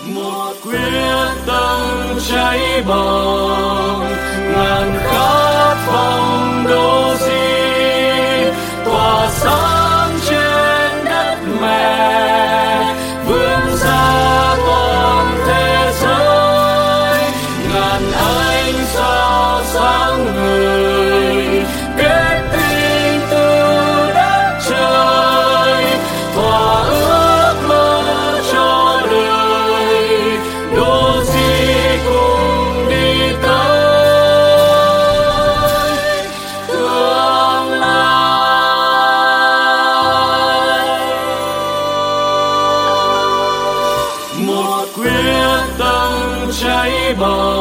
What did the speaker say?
một quyết tâm cháy bỏng ngàn khát vọng đô di tỏa sáng trên đất mẹ vươn ra toàn thế giới ngàn ánh sao sáng ngời kết tinh từ đất trời thỏa ước mơ cho đời đô di cùng đi tới tương lai. Một quyết tâm cháy bỏng